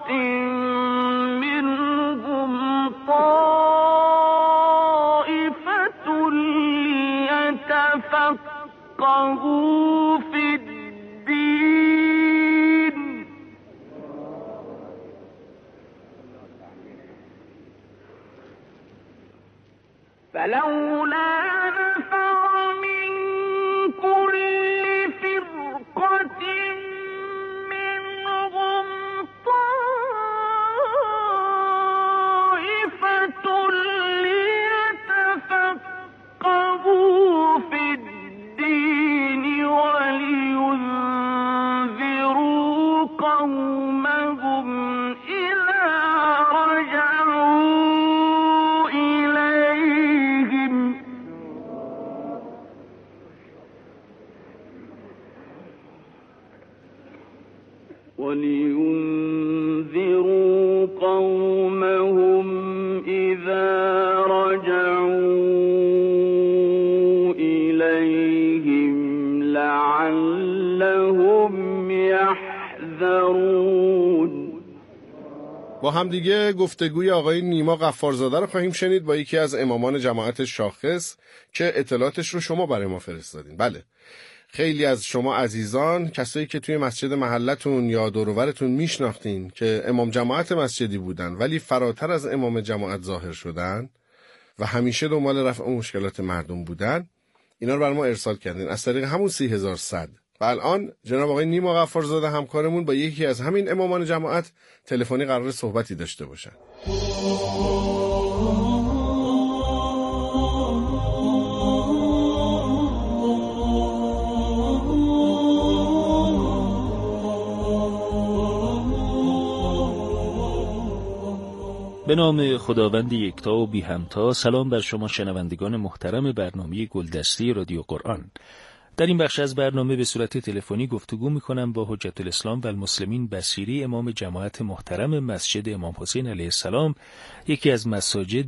منهم طائفة ليتفقهوا في الدين فلولا نفر من كل فرقة منهم طائفة ليتفقهوا في الدين ولينذروا قومهم إذا رجعوا إليهم لعلهم يحذرون. با همدیگه گفتگوی آقای نیما غفارزاده رو خواهیم شنید با یکی از امامان جماعت شاخص که اطلاعاتش رو شما برای ما فرستادین. بله، خیلی از شما عزیزان، کسایی که توی مسجد محلتون یا دور و برتون میشناختین که امام جماعت مسجدی بودن ولی فراتر از امام جماعت ظاهر شدن و همیشه دنبال رفع مشکلات مردم بودن، اینا رو برای ما ارسال کردین از طریق همون 30100. و الان جناب آقای نیما غفارزاده همکارمون با یکی از همین امامان جماعت تلفنی قرار صحبتی داشته باشن. به نام خداوند یکتا و بی همتا. سلام بر شما شنوندگان محترم برنامه گلدستی رادیو قرآن. در این بخش از برنامه به صورت تلفنی گفتگو می‌کنم با حجت الاسلام و المسلمین بصیری، امام جماعت محترم مسجد امام حسین علیه السلام، یکی از مساجد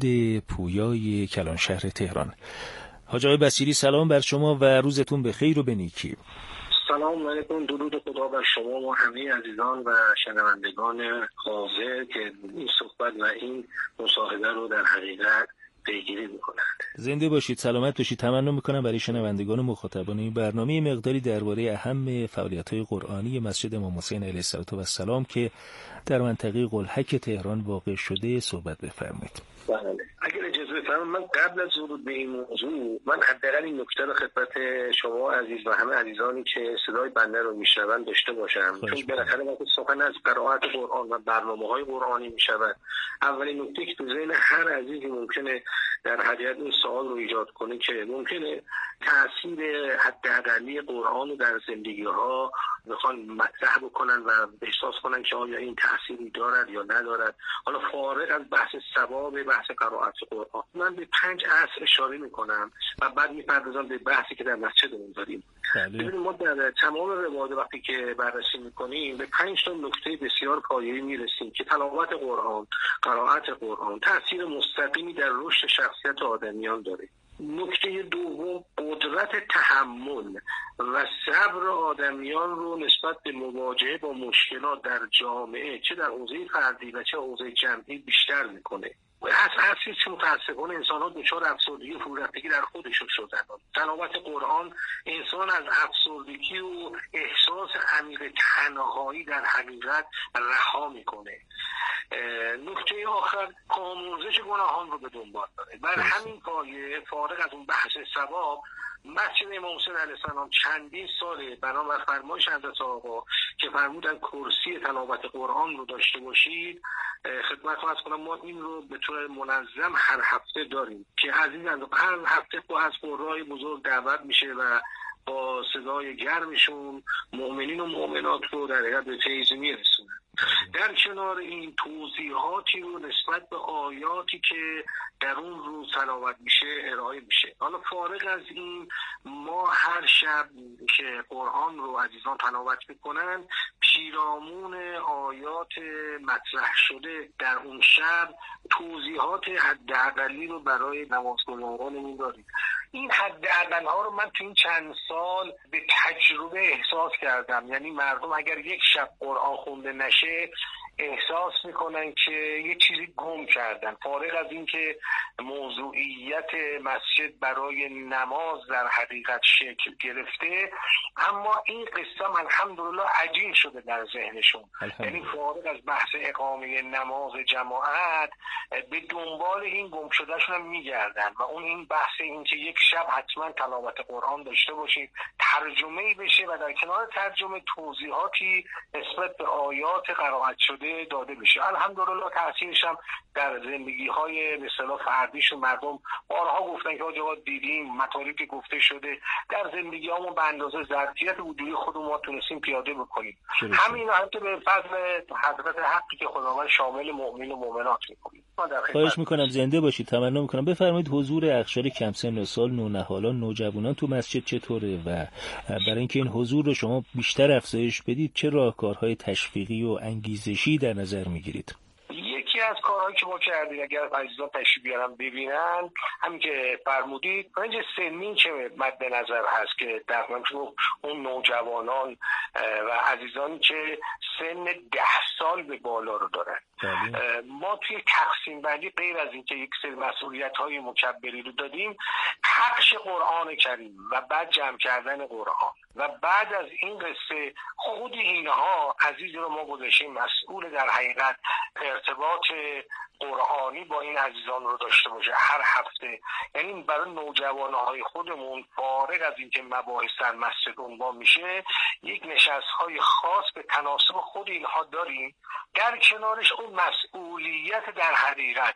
پویای کلانشهر تهران. حاج آقای بصیری، سلام بر شما و روزتون به خیر و به نیکی. سلام علیکم، درود خدا بر شما و همه عزیزان و شنوندگان حاضر که این صحبت و این مصاحبه رو در حقیقت پیگیری میکنند. زنده باشید، سلامت باشید. تمنا میکنم برای شنوندگان و مخاطبان این برنامه مقداری درباره اهم فعالیت‌های قرآنی مسجد امام حسین علیه السلام که در منطقه قلحک تهران واقع شده صحبت بفرمایید. بله، اگر اجازه بفرمایید من قبل از ورود به این موضوع من حداقل این نکته رو خدمت شما عزیز و همه عزیزانی که صدای بنده رو میشنوند داشته باشم، چون بالاخره وقتی سخن از قرائت قرآن و برنامه‌های قرآنی میشود، اولین نکته که تو ذهن هر عزیزی ممکنه در حقیقت این سوال رو ایجاد کنه که ممکنه تأثیر حداقلی قرآن رو در زندگی‌ها میخوان مطرح بکنن و احساس کنن که آیا این تأثیری دارد یا ندارد. حالا فارغ از بحث ثواب بحث قرائت قرآن، من به 5 اصل اشاره میکنم و بعد میپردازم به بحثی که در مسجدمون داریم. ببینید، ما در تمام روایات وقتی که بررسی میکنیم به 5 تا نکته بسیار پایه‌ای میرسیم که تلاوت قرآن، قرائت قرآن تأثیر مستقیمی در رشد شخصیت آدمیان داره. نکته دوم، قدرت تحمل و صبر آدمیان رو نسبت به مواجهه با مشکلات در جامعه، چه در حوزه فردی و چه حوزه جمعی، بیشتر میکنه. اصلی که متاسفانه انسان ها دچار افسردگی و فرورفتگی در خودشون شدن. تلاوت قرآن انسان از افسردگی و احساس عمیق تنهایی در حقیقت رها میکنه. نکته آخر، آمرزش گناهان رو به دنبال داره. بر همین پایه فارغ از اون بحث ثواب، مسجد امام حسین علیه السلام چندین ساله بنابر فرمایش حضرت آقا که فرمودن کرسی تلاوت قرآن رو داشته باشید، خدمتتون عرض کنم ما این رو به طور منظم هر هفته داریم که عزیزان هر هفته با از قرای بزرگ دعوت میشه و با صدای گرمشون مؤمنین و مؤمنات رو در حقیقت به فیض میرسونن. در کنار این توضیحاتی رو نسبت به آیاتی که در اون روز تلاوت میشه ارائه میشه. حالا فارغ از این، ما هر شب که قرآن رو عزیزان تلاوت میکنن پیرامون آیات مطرح شده در اون شب توضیحات حداقلی رو برای نمازگزارانمون داریم. این حداقل‌ها رو من تو این چند سال به تجربه احساس کردم. یعنی مردم اگر یک شب قرآن خونده نشه احساس میکنن که یه چیزی گم کردن، فارغ از اینکه موضوعیت مسجد برای نماز در حقیقت شکل گرفته، اما این قصه الحمدلله عجین شده در ذهنشون. یعنی فارغ از بحث اقامه نماز جماعت به دنبال این گم شدهشون هم میگردن و این بحث این که یک شب حتما تلاوت قرآن داشته باشید، ترجمه‌ای بشه و در کنار ترجمه توضیحاتی نسبت به آیات قرائت شده داده بشه. الحمدلله تأثیرش هم در زندگی‌های به اصطلاح فردیشون مردم بارها گفتن که آقا دیدیم مطالبی که گفته شده در زندگی‌هامون به اندازه ظرفیت وجودی خودمون ما تونستیم پیاده بکنیم. همین حتی به فضل حضرت حقی که خداوند شامل مؤمن و مؤمنات می‌کنه. خواهش میکنم زنده باشید. تمنا میکنم بفرمایید حضور اقشار کم سن و سال، نونهالان، نوجوانان تو مسجد چطوره و برای اینکه این حضور رو شما بیشتر افزایش بدید چه راهکارهای تشویقی و انگیزشی در نظر میگیرید؟ یکی از کارهایی که ما کردیم اگر عزیزان تشریف بیارن ببینن، همین که فرمودید رنج سنی که مد نظر هست که در اون نوجوانان و عزیزانی که سن 10 سال به بالا رو دارن. ما توی تقسیم بندی غیر از اینکه یک سری مسئولیت‌های مکبری رو دادیم، پخش قرآن کریم و بعد جمع کردن قرآن و بعد از این قصه خود اینها عزیزی رو ما گذاشتیم مسئول در حقیقت ارتباط قرآنی با این عزیزان رو داشته باشه هر هفته. یعنی برای نوجوانهای خودمون فارغ از اینکه مباحث در مسجد عنوان میشه، یک نشست‌های خاص به تناسب خود اینها داریم. در کنارش اون مسئولیت در حقیقت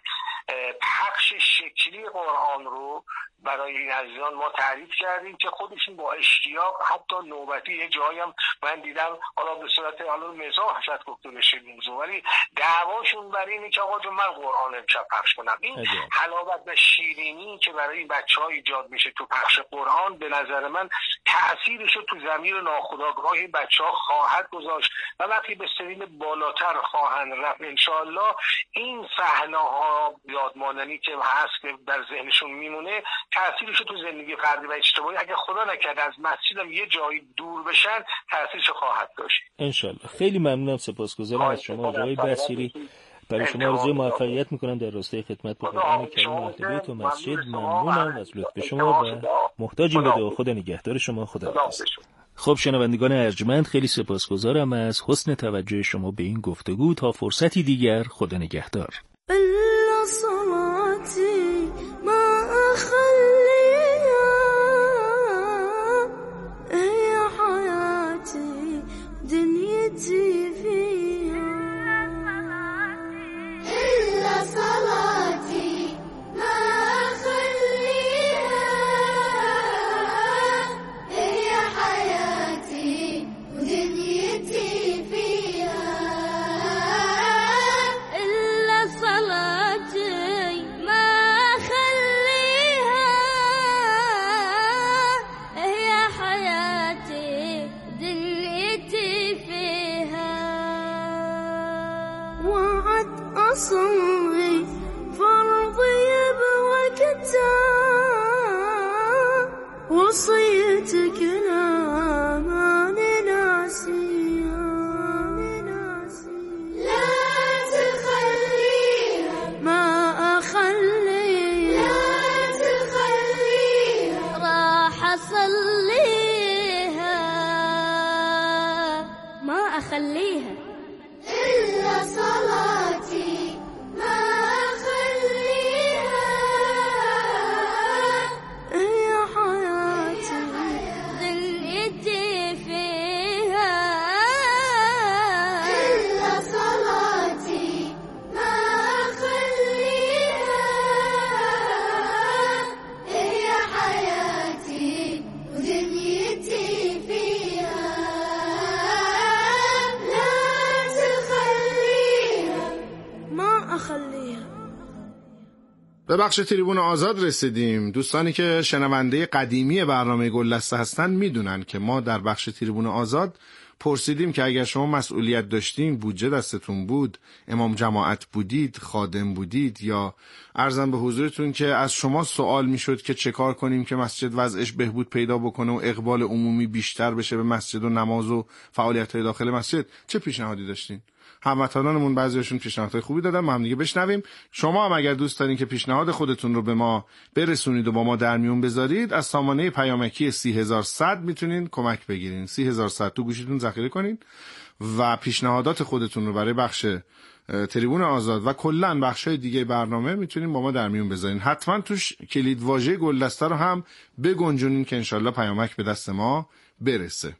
پخش شکلی قرآن رو برای این عزیزان ما تعریف کردیم که خودشون با اشتیاق حتی نوبتی یه جایی هم من دیدم، حالا به صورت حالا مزاح شاید گفته بشه موضوع، ولی دعواشون برای اینه که آقا جون من قرآن امشب پخش کنم. این حلاوت و شیرینی که برای این بچه‌ها ایجاد میشه تو پخش قرآن، به نظر من تأثیرش رو تو ضمیر ناخودآگاه این بچه‌ها خواهد گذاشت و وقتی به سنین بالاتر خواهند رفت انشاءالله این صحنه‌ها یادماندنی که هست که در ذهنشون میمونه، تأثیرش تو زندگی فردی و اجتماعی اگه خدا نکرده از مسجدم یه جایی دور بشن تأثیرش خواهد داشت انشالله. خیلی ممنونم، سپاسگزارم از شما آقای بصیری. برای شما آرزوی موفقیت میکنم در راستای خدمت به قرآن کریم و اهل بیت و مسجد. ممنونم از لطف شما و محتاجیم به دعا. خدا نگهدار شما. خدا حافظ. خب شنوندگان ارجمند، خیلی سپاسگزارم از حسن توجه شما به این گفتگو. تا فرصتی دیگر، خدا نگهدار. أصلي فرضي بوقتها وصيتك لا ماني ناسيها لا تخليها ما أخليها لا تخليها راح أصليها ما أخليها إلا صلاتي به بخش تریبون آزاد رسیدیم. دوستانی که شنونده قدیمی برنامه گلدسته هستن میدونن که ما در بخش تریبون آزاد پرسیدیم که اگر شما مسئولیت داشتین، بودجه دستتون بود، امام جماعت بودید، خادم بودید، یا عرضم به حضورتون که از شما سوال میشد که چه کار کنیم که مسجد وضعش بهبود پیدا بکنه و اقبال عمومی بیشتر بشه به مسجد و نماز و فعالیت‌های داخل مسجد، چه پیشنهادی داشتین؟ هموطنانمون بعضیشون پیشنهادهای خوبی دادن، ما هم دیگه بشنویم. شما هم اگر دوست دارین که پیشنهاد خودتون رو به ما برسونید و با ما در میون بذارید، از سامانه پیامکی 30100 میتونین کمک بگیرین. 30100 تو گوشیتون ذخیره کنین و پیشنهادات خودتون رو برای بخش تریبون آزاد و کلا بخشای دیگه برنامه میتونین با ما در میون بذارین. حتما توش کلید واژه گلدسته رو هم بگنجونین که انشالله پیامک به دست ما برسه.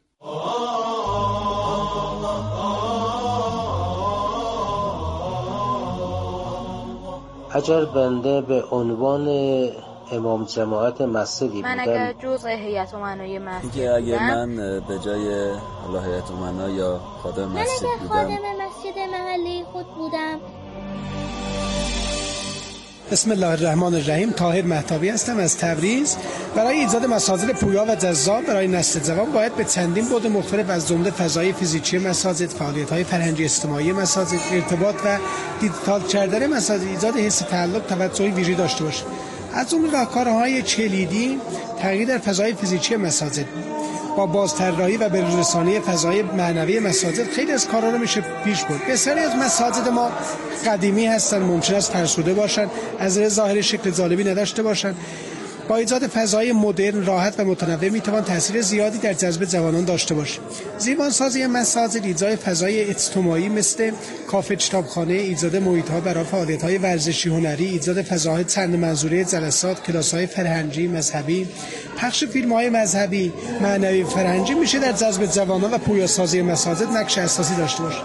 اگر بنده به عنوان امام جماعت مسجدی من بودم، اگر جزء هیئت امنای مسجد بودم، اگر من به جای هیئت امنا یا خادم مسجد بودم، خادم مسجد محلی خود بودم. بسم الله الرحمن الرحیم. طاهر مهتابی هستم از تبریز. برای ایجاد مساجد پویا و جذاب برای نسل جوان باید به چندین بعد مختلف از جمله فضای فیزیکی مساجد، فعالیت‌های فرهنگی اجتماعی مساجد، ارتباط و دیجیتال کردن مساجد ایجاد حس تعلق توجهی ویژه‌ای داشته باشد. از جمله راهکارهای کلیدی تغییر در فضای فیزیکی مساجد با بازطراحی و به‌روزرسانی فضای معنوی مساجد خیلی از کارا رو میشه پیش برد. بسیاری از مساجد ما قدیمی هستن، ممکن است فرسوده باشن، از نظر ظاهری شکل جالبی نداشته باشن. با ایجاد فضای مدرن، راحت و متنوع میتوان تاثیر زیادی در جذب جوانان داشته باشه. زیباسازی مساجد، ایجاد فضای اجتماعی مثل کافه، کتابخانه، ایجاد محیط‌ها برای فعالیت‌های ورزشی، هنری، ایجاد فضاهای چند منظوره جلسات، کلاس‌های فرهنگی، مذهبی، پخش فیلم‌های مذهبی، معنوی، فرهنگی میشه در جذب جوانان و پویاسازی مساجد نقش اساسی داشته باشه.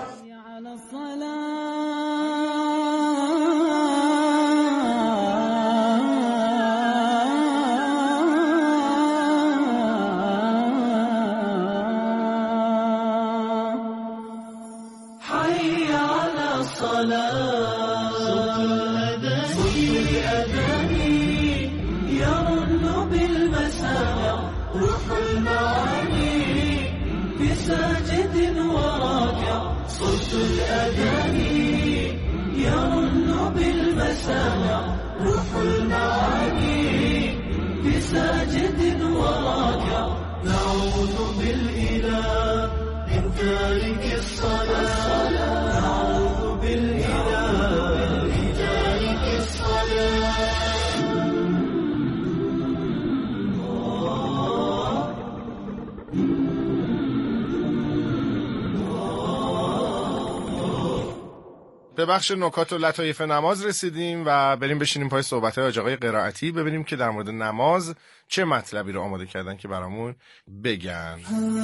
به بخش نکات و لطایف نماز رسیدیم و بریم بشینیم پای صحبت‌های حاج آقای قرائتی، ببینیم که در مورد نماز چه مطلبی رو آماده کردن که برامون بگن.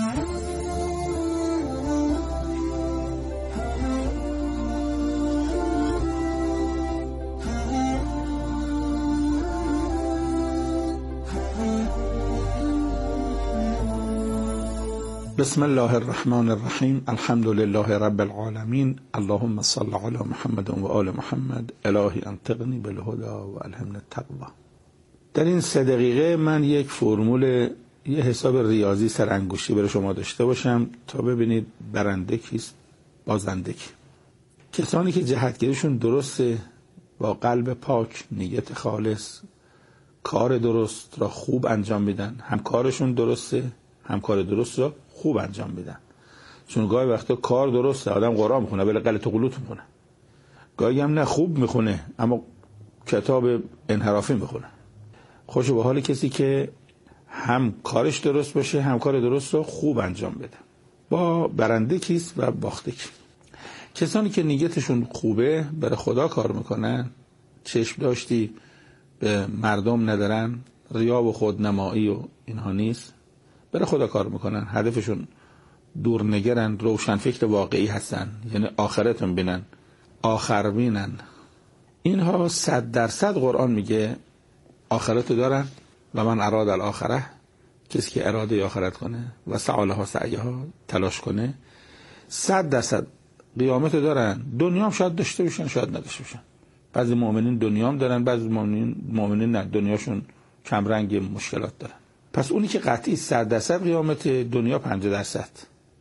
بسم الله الرحمن الرحیم. الحمد لله رب العالمین. اللهم صل علی محمد و آل محمد. الهی انطقنی بالهدى و الهمنی التقوی. در این 3 دقیقه من یک فرمول، یه حساب ریاضی سرانگشتی برای شما داشته باشم تا ببینید برنده کیست، بازنده کی. کسانی که جهتگیریشون درسته، با قلب پاک، نیت خالص، کار درست را خوب انجام میدن، هم کارشون درسته، هم کار درست را خوب انجام میدن. چون گاهی وقتا کار درسته، آدم قرآن میخونه ولی غلط و غلوط میخونه. گاهی هم نه، خوب میخونه اما کتاب انحرافی میخونه. خوشو به حال کسی که هم کارش درست باشه، هم کار درست رو خوب انجام بده. با برنده کیست و باخته کی؟ کسانی که نیتشون خوبه، برای خدا کار میکنن، چشم داشتی به مردم ندارن، ریا و خودنمایی و اینها نیست، برای خدا کار میکنن، هدفشون دورنگرن، روشن فکر واقعی هستن، یعنی آخرت بینن، آخر بینن. اینها 100% قرآن میگه آخرت دارن و من اراد الاخره، کسی که اراده آخرت کنه و سعالها سعیها، تلاش کنه، 100% قیامت دارن. دنیا هم شاید داشته باشن، شاید نداشته باشن. بعضی مؤمنین دنیا هم دارن، بعضی مؤمنین نه، دنیاشون کم رنگ، مشکلات دارن. پس اونی که قطعی 100% قیامت، دنیا 50%.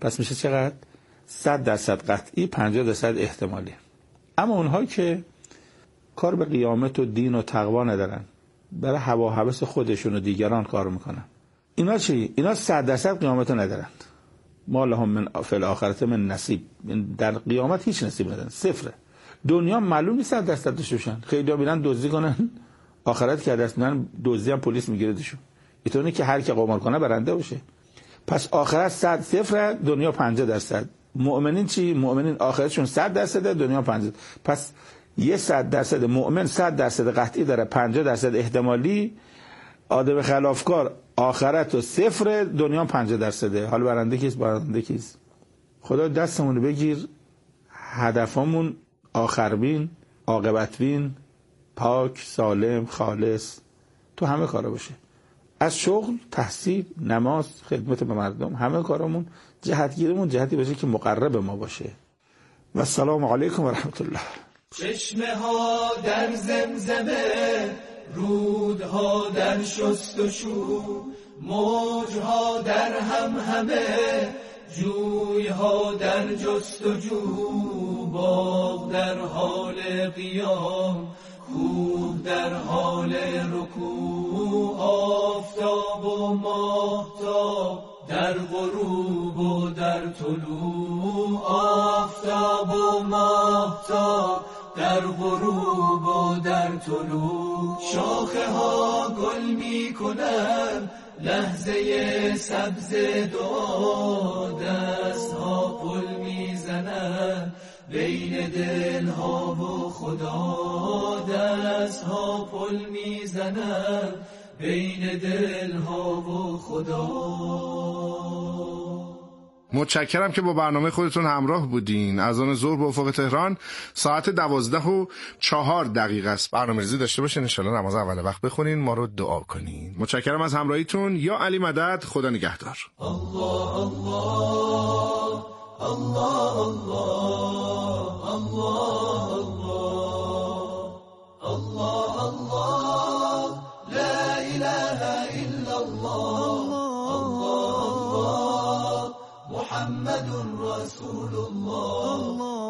پس میشه چقدر؟ 100% قطعی، 50% احتمالی. اما اونها که کار به قیامت و دین و تقوا ندارن، برای هوا و هوس خودشون و دیگران کار میکنن، اینا چی؟ اینا 100% قیامت ندارند. ما لهم من فی الاخرة من نصیب، در قیامت هیچ نصیب ندارن، صفره. دنیا معلوم نیست 100% داشتن. خیلی ها میرن دزدی کنن، آخرت که دست میدن دزدی هم پلیس میگیردشون. اینطوری که هر کی قمار کنه برنده باشه. پس آخرت 100 صفر، دنیا 50%. مؤمنین چی؟ مؤمنین آخرتشون 100%، دنیا 50%. پس یه 100% مؤمن 100% قطعی داره، 50% احتمالی. آدم خلافکار آخرت و صفر، دنیا 50%. حالا برنده کیست؟ برنده کیست؟ خدا دستمون رو بگیر، هدفمون آخربین، عاقبتبین، پاک، سالم، خالص تو همه کارا باشه. از شغل، تحصیل، نماز، خدمت به مردم، همه کارمون جهتگیرمون جهتی باشه که مقرب ما باشه. و السلام علیکم و رحمت الله. چشمه ها در زمزمه، رودها در شست و شو، موجها در همهمه، جویها در جست و جو، باغ در حال قیام، کوه در حال رکوع، آفتاب و ماهتاب در غروب و در طلوع، آفتاب و ماهتاب در غروب و در طلوع. شاخه ها گل می کنن لحظه سبز دعا، دست ها پل می زنن بین دل ها و خدا، دست ها پل می زنن بین دل ها و خدا. متشکرم که با برنامه خودتون همراه بودین. اذان ظهر به افق تهران ساعت 12:04 است. برنامه‌ریزی داشته باشین، ان شاءالله نماز اول وقت بخونین، ما رو دعا کنین. متشکرم از همراهیتون. یا علی مدد. خدا نگهدار. الله الله الله الله الله الله الله، لا اله الا الله، الله محمد رسول الله،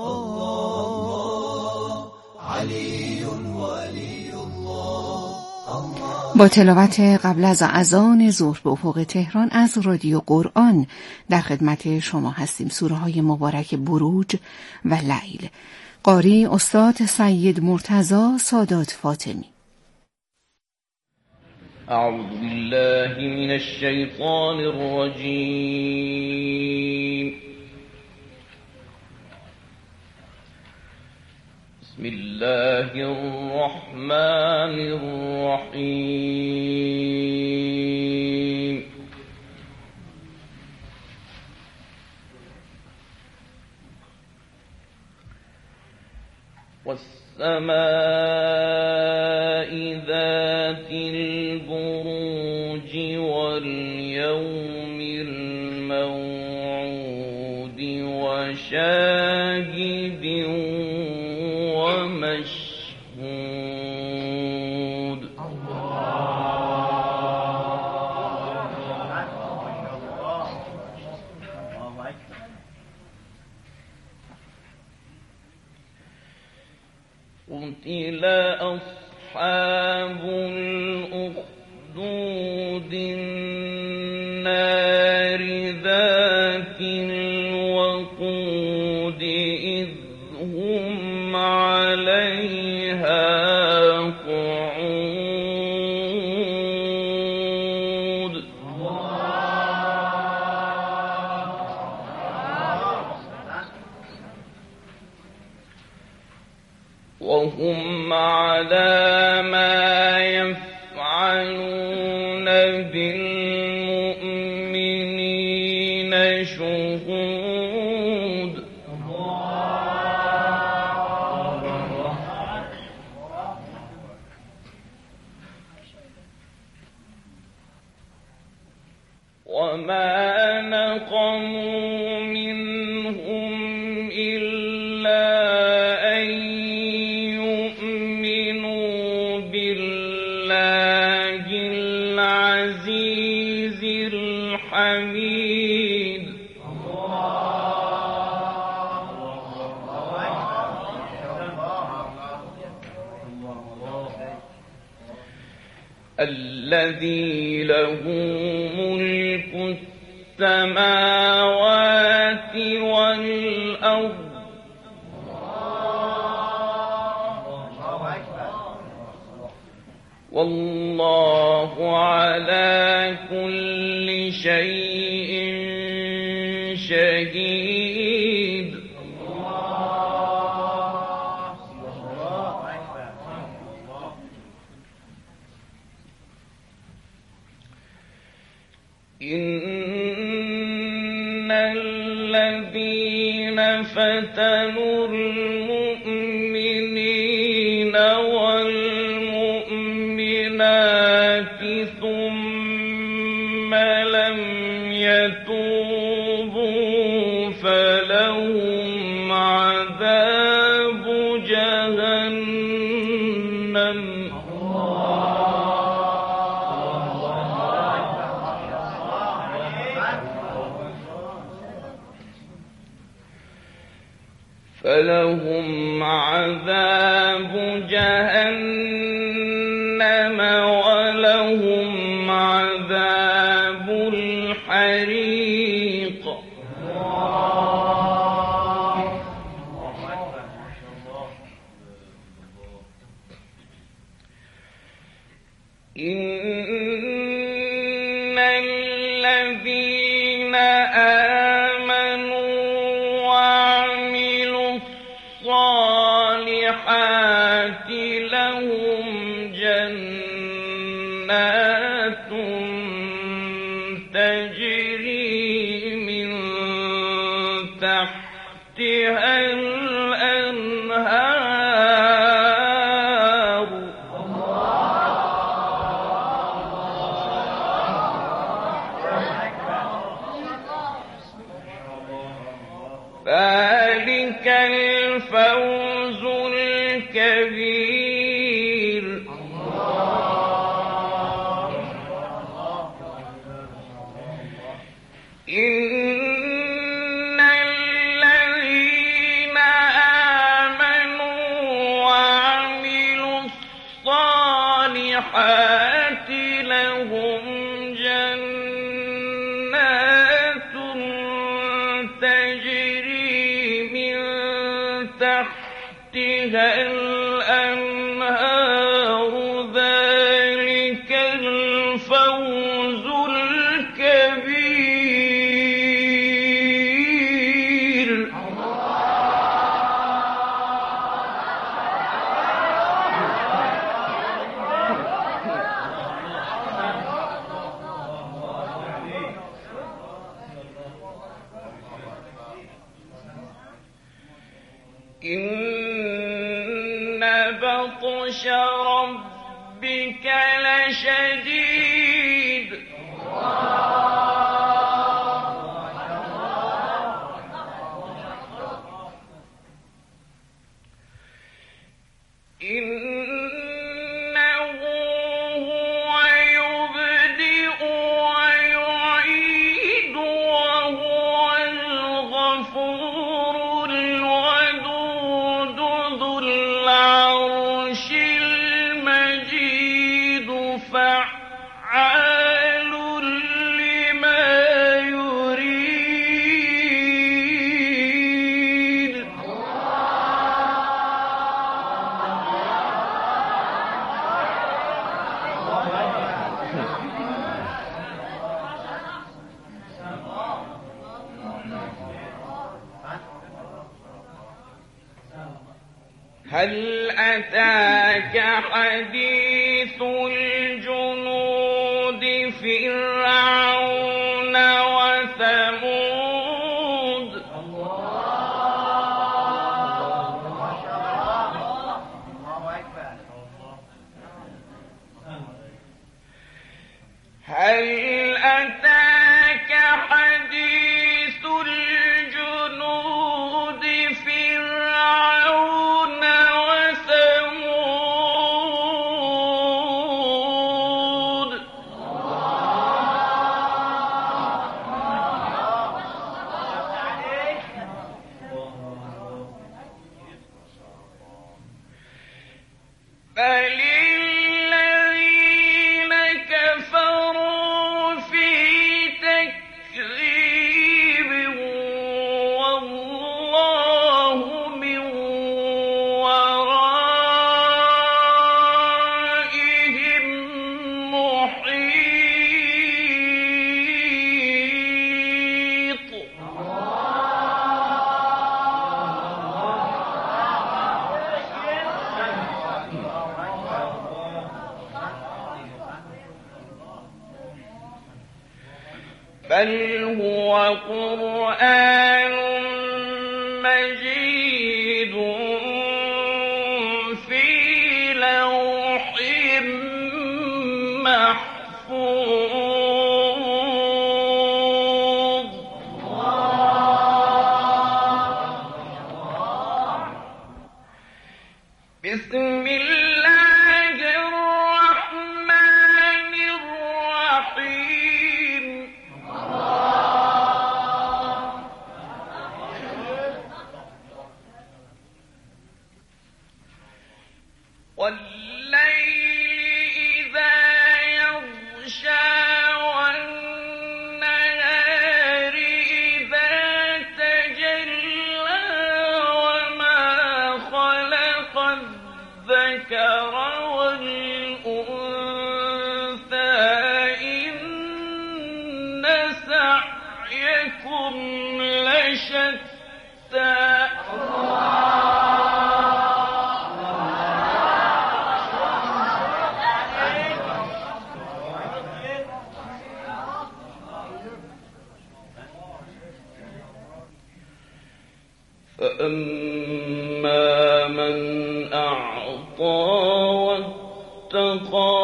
الله علی ولی الله. با تلاوت قبل از اذان ظهر به افق تهران از رادیو قرآن در خدمت شما هستیم. سوره های مبارک بروج و لیل. قاری استاد سید مرتضی سادات فاطمی. اعوذ بالله من الشیطان الرجیم. بسم الله الرحمن الرحیم. والسماء ذات البروج واليوم الموعود وشاهد ومشهود. قتل أصحاب الأخدود النار ذات الوقود إذ هم عليها قعود. وهم على ما يفعلون بالمؤمنين شهود. وما نقموا منهم إلا أن يؤمنوا بالله العزيز الحميد. الذي له ملك السماوات والأرض والله على كل شيء شهيد. إن الذين فتنوا المؤمنين والمؤمنات ثم لم يتوبوا فلهم عذاب جهنم ولهم عذاب الحريق. إن الذين آمنوا وعملوا الصالحات لهم جنات تجري من تحتها الأنهار ذلك الفوز الكبير. إن الذين آمنوا وعملوا الصالحات لهم جنات تجري من تحتها الأنهار ذلك الفوز الكبير. إن بطش ربك لشديد. إنه هو يبدئ ويعيد وهو الغفور الودود ذو العرش المجيد فعال لما يريد. هل أتاك حديث الجنود فرعون وثمود. هل أتاك حديث الجنود فرعون وثمود. بل هو قرآن مجيد في لوح محفوظ. بسم الله الرحمن الرحيم. والليل إذا يغشى والنهار إذا تجلى وما خلق الذكر والأنثى إن سعيكم لشتى. فأما من أعطى واتقى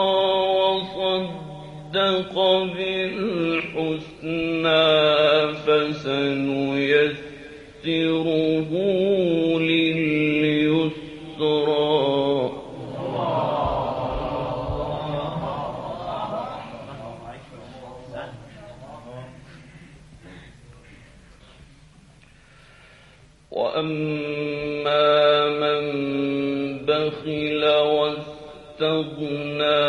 وصدق بالحسنى فسنيسره لليسرى. وأما من بخل واستغنى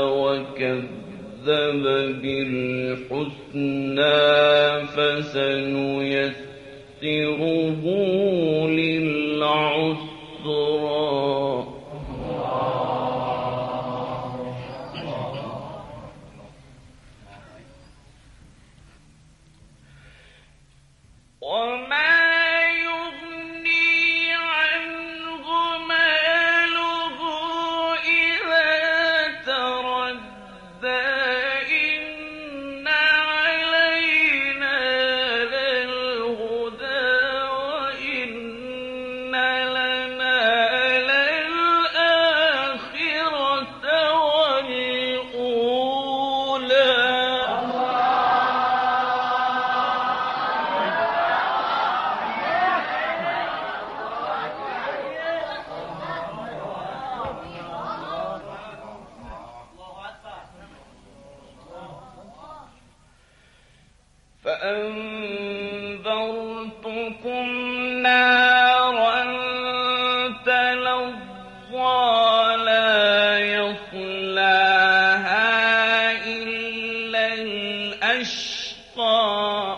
وكذب بالحسنى فسنيسره للعسرى. وما فأنذرتكم نارا تلظى لا يصلاها إلا الأشقى.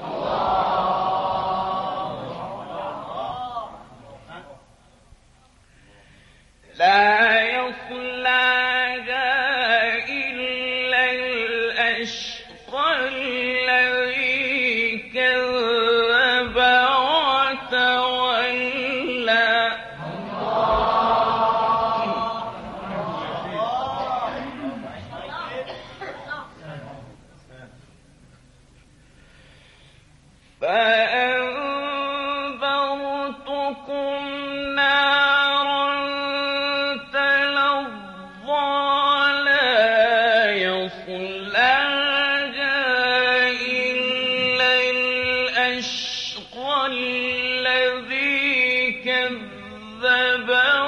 لا يصلاها إلا الأشقى الذي كذب وتولى. فأنذرتكم نارا تلظى لا يصلاها إلا الأشقى الذي كذب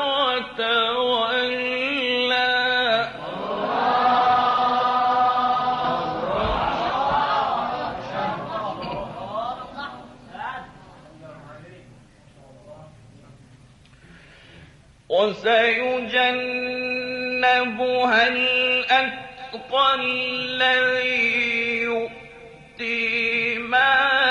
وتولى. وسيجنبها الأتقى الذي